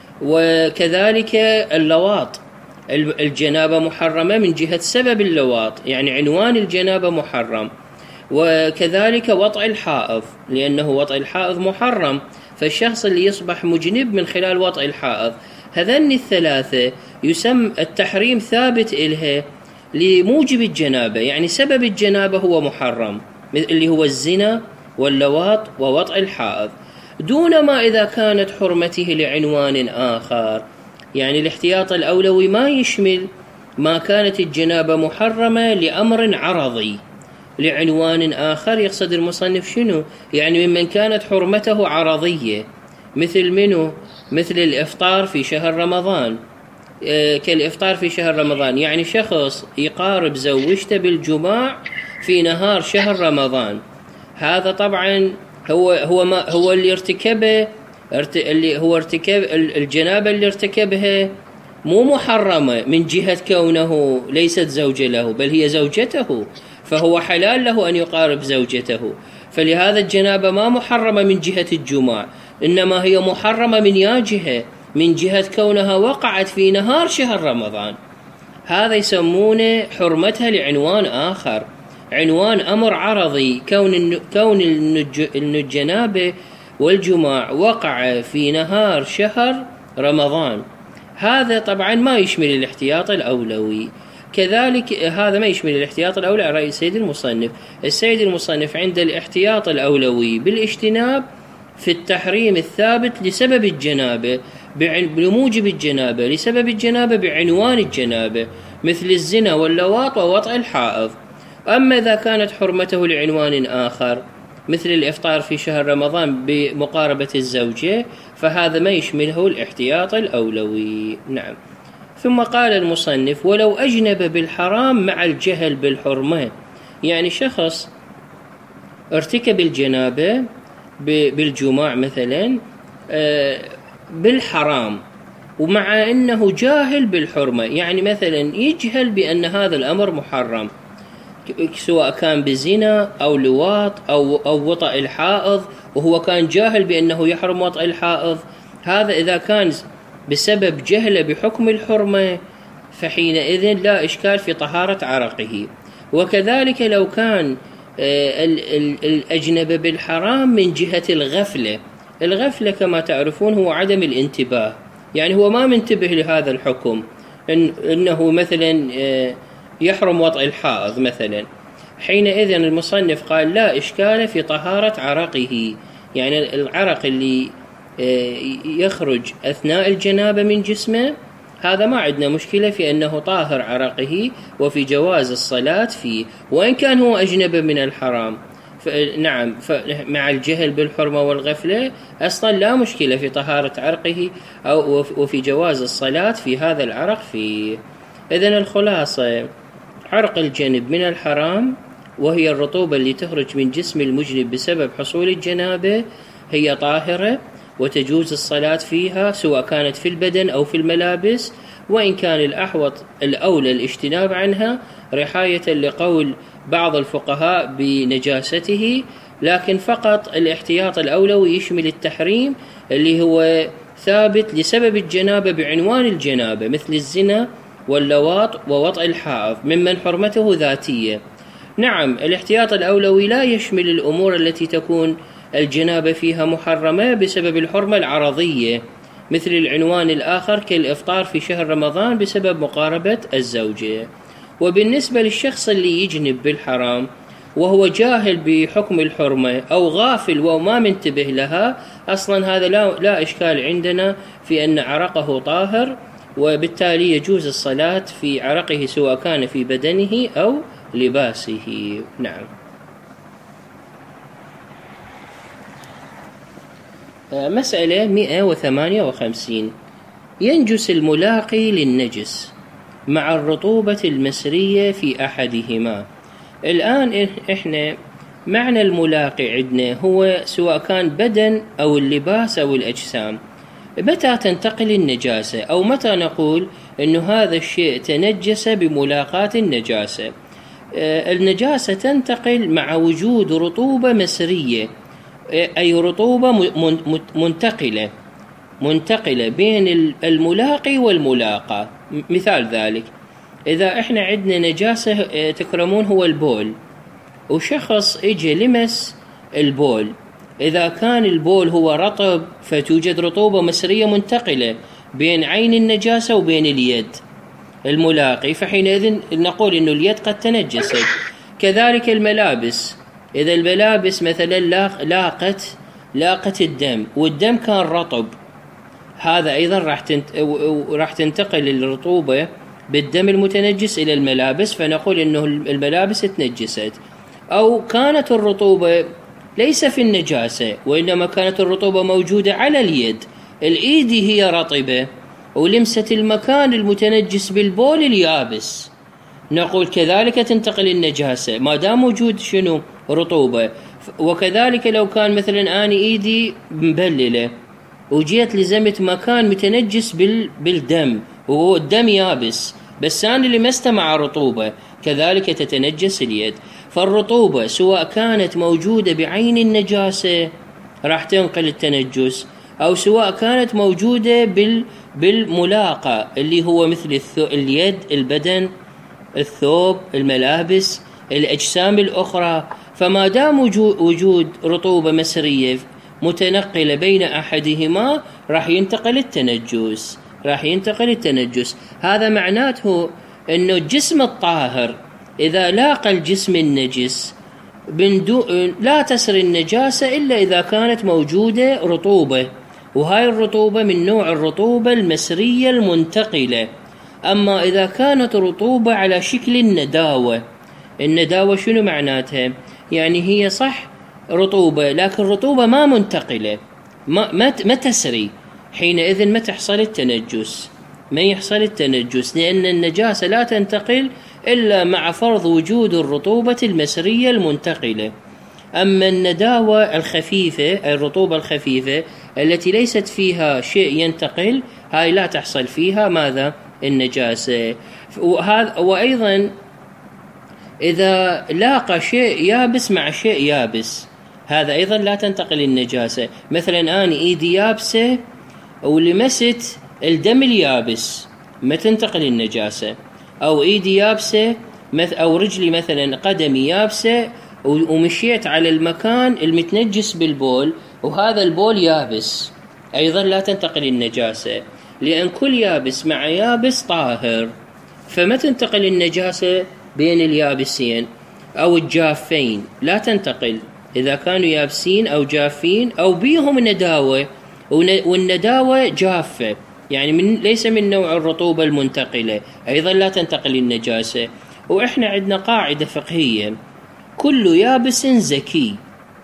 وكذلك اللواط، الجنابة محرمة من جهة سبب اللواط، يعني عنوان الجنابة محرم. وكذلك وطئ الحائض، لأنه وطئ الحائض محرم، فالشخص اللي يصبح مجنب من خلال وطئ الحائض، هذين الثلاثة يسمى التحريم ثابت إلها لموجب الجنابة، يعني سبب الجنابة هو محرم اللي هو الزنا واللواط ووطئ الحائض، دون ما إذا كانت حرمته لعنوان آخر. يعني الاحتياط الأولوي ما يشمل ما كانت الجنابة محرمة لأمر عرضي لعنوان آخر. يقصد المصنف شنو؟ يعني ممن كانت حرمته عرضية، مثل منه؟ مثل الإفطار في شهر رمضان، آه كالإفطار في شهر رمضان، يعني شخص يقارب زوجته بالجماع في نهار شهر رمضان، هذا طبعا هو هو ما هو اللي ارتكبه اللي هو ارتكب الجنابة اللي ارتكبها مو محرمة من جهة كونه ليست زوجة له، بل هي زوجته، فهو حلال له أن يقارب زوجته. فلهذا الجنابة ما محرمة من جهة الجماع، إنما هي محرمة من يا جهة من جهة كونها وقعت في نهار شهر رمضان. هذا يسمونه حرمتها لعنوان آخر، عنوان أمر عرضي، كون كون الجنابة والجماع وقع في نهار شهر رمضان. هذا طبعا ما يشمل الاحتياط الأولوي. كذلك هذا ما يشمل الاحتياط الأولى على رأي السيد المصنف. السيد المصنف عند الاحتياط الأولوي بالاجتناب في التحريم الثابت لسبب الجنابة بموجب الجنابة لسبب الجنابة بعنوان الجنابة، مثل الزنا واللواط ووطئ الحائض. أما إذا كانت حرمته لعنوان آخر مثل الإفطار في شهر رمضان بمقاربة الزوجة، فهذا ما يشمله الاحتياط الأولوي. نعم. ثم قال المصنف: ولو أجنب بالحرام مع الجهل بالحرمة، يعني شخص ارتكب الجنابة بالجماع مثلا بالحرام ومع أنه جاهل بالحرمة، يعني مثلا يجهل بأن هذا الأمر محرم، سواء كان بزنا أو لواط أو, أو وطئ الحائض، وهو كان جاهل بأنه يحرم وطئ الحائض. هذا إذا كان بسبب جهله بحكم الحرمة فحينئذ لا إشكال في طهارة عرقه. وكذلك لو كان الأجنب بالحرام من جهة الغفلة. الغفلة كما تعرفون هو عدم الانتباه، يعني هو ما منتبه لهذا الحكم، إن إنه مثلا يحرم وطئ الحائض مثلا. حينئذ المصنف قال لا إشكال في طهارة عرقه، يعني العرق اللي يخرج أثناء الجنابة من جسمه هذا ما عندنا مشكلة في أنه طاهر عرقه وفي جواز الصلاة فيه، وإن كان هو أجنب من الحرام. نعم، مع الجهل بالحرمة والغفلة أصلا لا مشكلة في طهارة عرقه أو وفي جواز الصلاة في هذا العرق فيه. إذن الخلاصة: عرق الجنب من الحرام، وهي الرطوبة اللي تخرج من جسم المجنب بسبب حصول الجنابة، هي طاهرة وتجوز الصلاة فيها سواء كانت في البدن أو في الملابس، وإن كان الأحوط الأولى الاجتناب عنها رحاية لقول بعض الفقهاء بنجاسته، لكن فقط الاحتياط الأولوي يشمل التحريم اللي هو ثابت لسبب الجنابة بعنوان الجنابة، مثل الزنا واللواط ووطئ الحائض ممن حرمته ذاتية. نعم، الاحتياط الأولوي لا يشمل الأمور التي تكون الجنابة فيها محرمة بسبب الحرمة العرضية، مثل العنوان الآخر كالإفطار في شهر رمضان بسبب مقاربة الزوجة. وبالنسبة للشخص اللي يجنب بالحرام وهو جاهل بحكم الحرمة أو غافل وما منتبه لها، أصلا هذا لا, لا إشكال عندنا في أن عرقه طاهر، وبالتالي يجوز الصلاة في عرقه سواء كان في بدنه أو لباسه. نعم. مسألة مئة وثمانية وخمسين: ينجس الملاقي للنجس مع الرطوبة المسرية في أحدهما. الآن إحنا معنى الملاقي عندنا هو سواء كان بدن أو اللباس أو الأجسام. متى تنتقل النجاسة أو متى نقول أن هذا الشيء تنجس بملاقاة النجاسة؟ النجاسة تنتقل مع وجود رطوبة مسرية، أي رطوبة منتقلة منتقلة بين الملاقي والملاقى. مثال ذلك إذا إحنا عندنا نجاسة تكرمون هو البول، وشخص إجي لمس البول، إذا كان البول هو رطب فتوجد رطوبة مسرية منتقلة بين عين النجاسة وبين اليد الملاقي، فحينئذ نقول إنه اليد قد تنجست. كذلك الملابس، إذا الملابس مثلا لاقت لاقت الدم والدم كان رطب، هذا أيضا راح راح تنتقل الرطوبة بالدم المتنجس إلى الملابس، فنقول إنه الملابس تنجست. أو كانت الرطوبة ليس في النجاسة وإنما كانت الرطوبة موجودة على اليد، الإيد هي رطبة ولمست المكان المتنجس بالبول اليابس، نقول كذلك تنتقل النجاسة ما دام موجود شنو رطوبة. وكذلك لو كان مثلا أنا إيدي مبللة وجيت لزمت مكان متنجس بالدم وهو الدم يابس بس أنا لمسته مع رطوبة، كذلك تتنجس اليد. فالرطوبة سواء كانت موجودة بعين النجاسة راح تنقل التنجس، أو سواء كانت موجودة بال بالملاقى اللي هو مثل اليد، البدن، الثوب، الملابس، الأجسام الأخرى، فما دام وجود رطوبة مسرية متنقلة بين أحدهما راح ينتقل التنجس راح ينتقل التنجس. هذا معناته أنه الجسم الطاهر إذا لاقى الجسم النجس لا تسري النجاسة إلا إذا كانت موجودة رطوبة، وهاي الرطوبة من نوع الرطوبة المسرية المنتقلة. أما إذا كانت رطوبة على شكل النداوة، النداوة شنو معناتها؟ يعني هي صح رطوبة لكن رطوبة ما منتقلة، ما, ما, ما تسري، حينئذ ما تحصل التنجس، ما يحصل التنجس، لأن النجاسة لا تنتقل إلا مع فرض وجود الرطوبة المسرية المنتقلة. أما النداوة الخفيفة، الرطوبة الخفيفة التي ليست فيها شيء ينتقل، هاي لا تحصل فيها ماذا؟ النجاسة. وهذا وأيضا إذا لاقى شيء يابس مع شيء يابس، هذا أيضا لا تنتقل النجاسة. مثلا أنا إيدي يابسة ولمست الدم اليابس، ما تنتقل النجاسة. أو إيدي يابسة أو رجلي مثلا قدمي يابسة ومشيت على المكان المتنجس بالبول وهذا البول يابس، أيضا لا تنتقل النجاسة، لأن كل يابس مع يابس طاهر، فما تنتقل النجاسة بين اليابسين. أو الجافين لا تنتقل، إذا كانوا يابسين أو جافين أو بيهم نداوة، والنداوة جافة يعني من ليس من نوع الرطوبة المنتقلة، أيضا لا تنتقل النجاسة. وإحنا عندنا قاعدة فقهية: كل يابس زكي.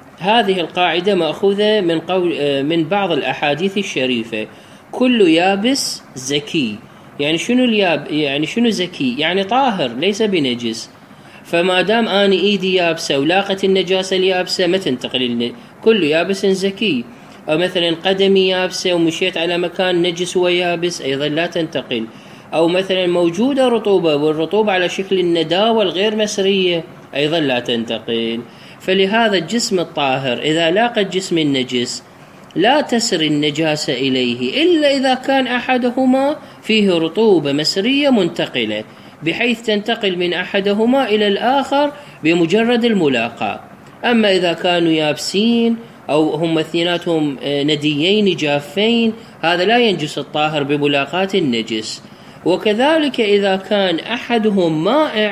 هذه القاعدة مأخوذة من قول من بعض الأحاديث الشريفة. كل يابس زكي، يعني شنو الياب يعني شنو زكي؟ يعني طاهر ليس بنجس. فما دام أنا إيدي يابسة ولاقت النجاسة اليابسة ما تنتقل، كل يابس زكي. أو مثلا قدمي يابسة ومشيت على مكان نجس ويابس، أيضا لا تنتقل. أو مثلا موجودة رطوبة والرطوبة على شكل النداوة الغير مسرية، أيضا لا تنتقل. فلهذا الجسم الطاهر إذا لاقى الجسم النجس لا تسري النجاسة إليه إلا إذا كان أحدهما فيه رطوبة مسرية منتقلة، بحيث تنتقل من أحدهما إلى الآخر بمجرد الملاقاة. أما إذا كانوا يابسين أو هم اثنيناتهم نديين جافين، هذا لا ينجس الطاهر بملاقاة النجس. وكذلك إذا كان أحدهم مائع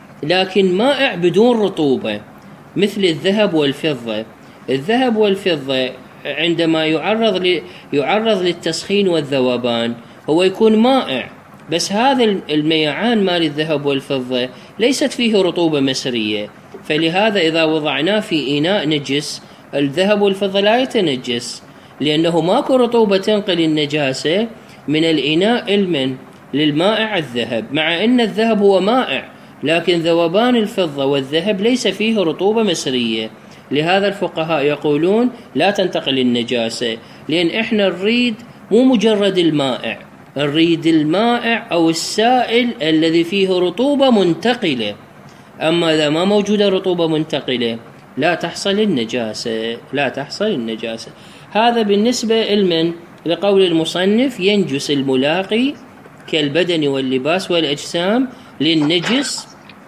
لكن مائع بدون رطوبة، مثل الذهب والفضة. الذهب والفضة عندما يعرض ل... يعرض للتسخين والذوبان هو يكون مائع، بس هذا الميعان مال الذهب والفضة ليست فيه رطوبة مسرية، فلهذا إذا وضعناه في إناء نجس الذهب والفضة لا يتنجس، لأنه ماكو رطوبة تنقل النجاسة من الإناء المن للمائع الذهب، مع أن الذهب هو مائع لكن ذوبان الفضة والذهب ليس فيه رطوبة مسرية. لهذا الفقهاء يقولون لا تنتقل النجاسة، لأن إحنا نريد مو مجرد المائع، نريد المائع أو السائل الذي فيه رطوبة منتقلة. أما إذا ما موجودة رطوبة منتقلة لا تحصل النجاسة، لا تحصل النجاسة. هذا بالنسبة لمن لقول المصنف: ينجس الملاقي كالبدن واللباس والأجسام للنجس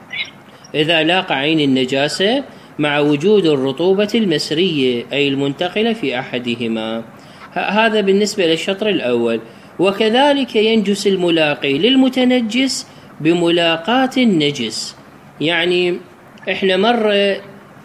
إذا لاقى عين النجاسة مع وجود الرطوبة المسرية أي المنتقلة في أحدهما. هذا بالنسبة للشطر الأول. وكذلك ينجس الملاقي للمتنجس بملاقاة النجس، يعني إحنا مرة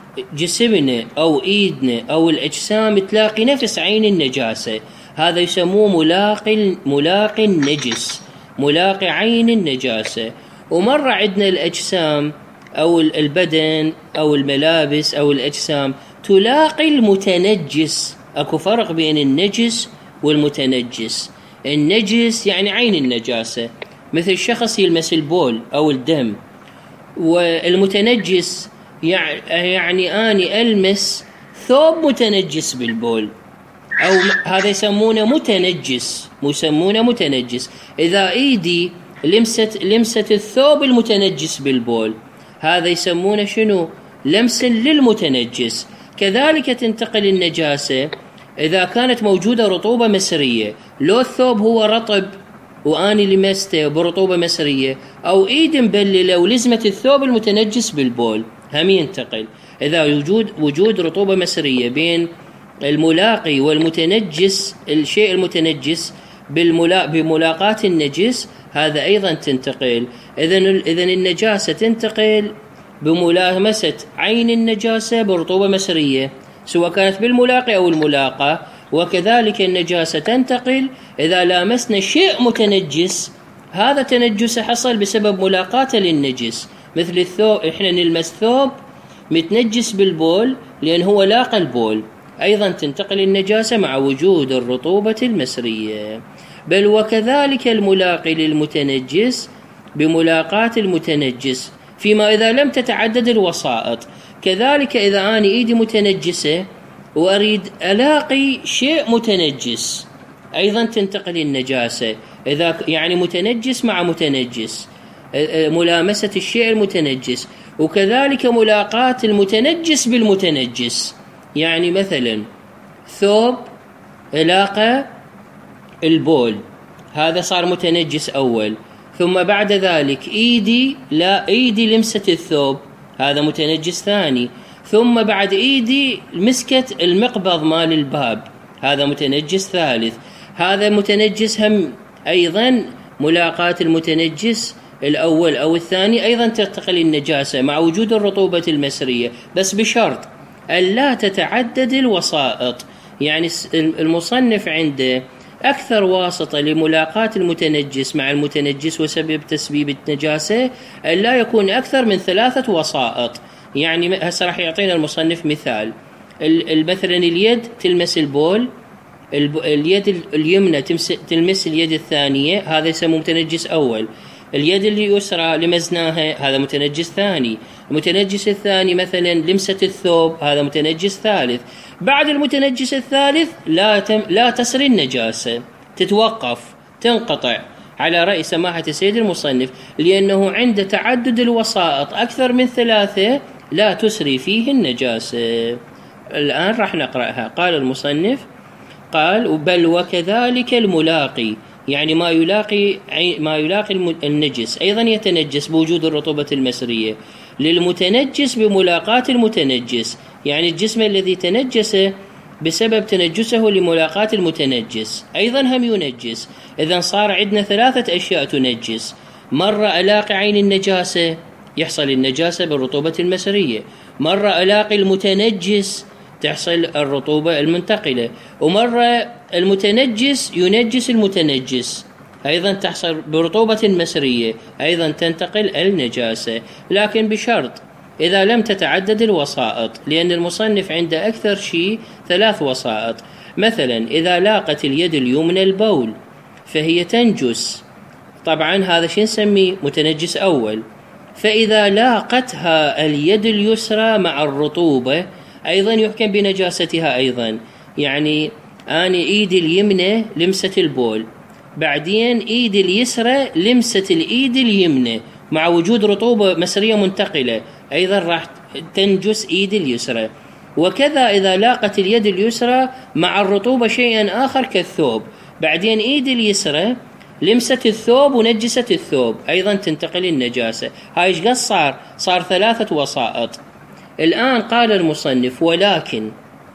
جسمنا أو إيدنا أو الأجسام تلاقي نفس عين النجاسة، هذا يسموه ملاقي ملاقي النجس، ملاقي عين النجاسة. ومرة عندنا الأجسام أو البدن أو الملابس أو الأجسام تلاقي المتنجس. أكو فرق بين النجس والمتنجس. النجس يعني عين النجاسة، مثل شخص يلمس البول أو الدم. والمتنجس يعني أني ألمس ثوب متنجس بالبول، أو هذا يسمونه متنجس، يسمونه متنجس. إذا إيدي لمست لمست الثوب المتنجس بالبول، هذا يسمونه شنو؟ لمس للمتنجس. كذلك تنتقل النجاسة إذا كانت موجودة رطوبة مسرية، لو الثوب هو رطب وأني لمسته برطوبة مسرية، أو إيد مبللة ولزمت الثوب المتنجس بالبول، هم ينتقل. إذا وجود وجود رطوبة مسرية بين الملاقي والمتنجس، الشيء المتنجس بالملا بملاقاة النجس، هذا أيضا تنتقل. إذن إذن النجاسة تنتقل بملامسة عين النجاسة برطوبة مسرية، سواء كانت بالملاقي أو الملاقى. وكذلك النجاسة تنتقل إذا لامسنا شيء متنجس، هذا تنجس حصل بسبب ملاقاته للنجس، مثل الثوب، إحنا نلمس ثوب متنجس بالبول لأن هو لاقى البول، أيضا تنتقل النجاسة مع وجود الرطوبة المسرية. بل وكذلك الملاقي للمتنجس بملاقاة المتنجس فيما إذا لم تتعدد الوسائط. كذلك إذا أنا إيدي متنجسة وأريد ألاقي شيء متنجس، أيضا تنتقل النجاسة، إذا يعني متنجس مع متنجس، ملامسة الشيء المتنجس. وكذلك ملاقاة المتنجس بالمتنجس، يعني مثلا ثوب لاقى البول، هذا صار متنجس أول، ثم بعد ذلك إيدي لا إيدي لمست الثوب، هذا متنجس ثاني، ثم بعد إيدي مسكت المقبض مال الباب، هذا متنجس ثالث. هذا متنجس هم أيضا ملاقاة المتنجس الأول أو الثاني أيضا تنتقل النجاسة مع وجود الرطوبة المسرية، بس بشرط ألا تتعدد الوسائط. يعني المصنف عنده أكثر واسطة لملاقاة المتنجس مع المتنجس وسبب تسبيب النجاسة ألا يكون أكثر من ثلاثة وسائط. يعني هسه راح يعطينا المصنف مثال، مثلا اليد تلمس البول، اليد اليمنى تلمس اليد الثانية، هذا يسمى متنجس أول. اليد اليسرى لمسناها، هذا متنجس ثاني. المتنجس الثاني مثلا لمسة الثوب، هذا متنجس ثالث. بعد المتنجس الثالث لا تم لا تسري النجاسة، تتوقف، تنقطع على رأي سماحة السيد المصنف، لأنه عند تعدد الوسائط أكثر من ثلاثة لا تسري فيه النجاسة. الآن راح نقرأها. قال المصنف، قال بل وكذلك الملاقي، يعني ما يلاقي ما يلاقي النجس أيضا يتنجس بوجود الرطوبة المسرية للمتنجس بملاقاة المتنجس، يعني الجسم الذي تنجس بسبب تنجسه لملاقاة المتنجس أيضا هم ينجس. إذن صار عندنا ثلاثة أشياء تنجس، مرة ألاقي عين النجاسة يحصل النجاسة بالرطوبة المسرية، مرة ألاقي المتنجس تحصل الرطوبة المنتقلة، ومرة المتنجس ينجس المتنجس أيضا تحصل برطوبة مسرية، أيضا تنتقل النجاسة، لكن بشرط إذا لم تتعدد الوسائط، لأن المصنف عنده أكثر شيء ثلاث وسائط. مثلا إذا لاقت اليد اليمنى البول فهي تنجس، طبعا هذا شيء نسميه متنجس أول. فإذا لاقتها اليد اليسرى مع الرطوبة أيضا يحكم بنجاستها أيضا، يعني أنا إيدي اليمنى لمست البول، بعدين إيدي اليسرى لمست الإيد اليمنى مع وجود رطوبة مسرية منتقلة، أيضا راح تنجس إيدي اليسرى. وكذا إذا لاقت اليد اليسرى مع الرطوبة شيئا آخر كالثوب، بعدين إيدي اليسرى لمست الثوب ونجست الثوب، أيضا تنتقل النجاسة. هاي إيش قد صار؟ صار ثلاثة وسائط. الآن قال المصنف ولكن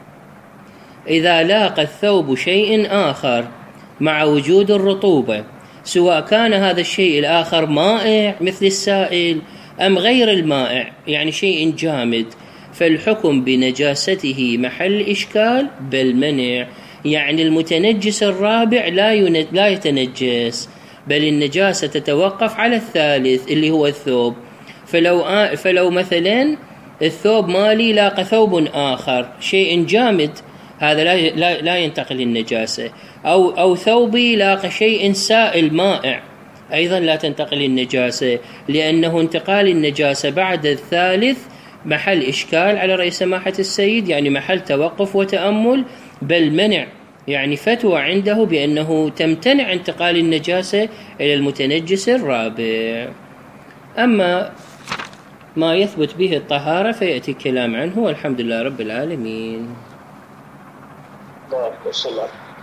إذا لاقى الثوب شيء آخر مع وجود الرطوبة، سواء كان هذا الشيء الآخر مائع مثل السائل أم غير المائع، يعني شيء جامد، فالحكم بنجاسته محل إشكال بل منع. يعني المتنجس الرابع لا لا يتنجس، بل النجاسة تتوقف على الثالث اللي هو الثوب. فلو فلو مثلا الثوب مالي لاقى ثوب آخر شيء جامد، هذا لا لا, لا ينتقل النجاسة، أو أو ثوبي لاقى شيء سائل مائع، أيضا لا تنتقل النجاسة، لأنه انتقال النجاسة بعد الثالث محل إشكال على رأي سماحة السيد، يعني محل توقف وتأمل بل منع، يعني فتوى عنده بأنه تمتنع انتقال النجاسة إلى المتنجس الرابع. أما ما يثبت به الطهارة فيأتي الكلام عنه، والحمد لله رب العالمين. الله